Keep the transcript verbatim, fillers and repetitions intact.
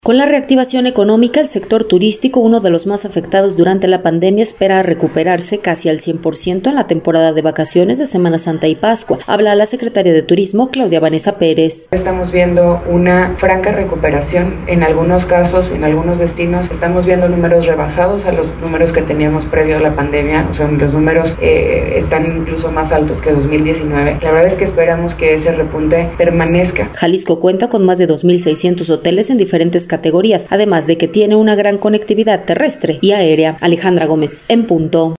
Con la reactivación económica, el sector turístico, uno de los más afectados durante la pandemia, espera recuperarse casi al cien por ciento en la temporada de vacaciones de Semana Santa y Pascua. Habla la secretaria de Turismo, Claudia Vanessa Pérez. Estamos viendo una franca recuperación en algunos casos, en algunos destinos. Estamos viendo números rebasados a los números que teníamos previo a la pandemia. O sea, los números eh, están incluso más altos que dos mil diecinueve. La verdad es que esperamos que ese repunte permanezca. Jalisco cuenta con más de dos mil seiscientos hoteles en diferentes categorías, además de que tiene una gran conectividad terrestre y aérea. Alejandra Gómez, en punto.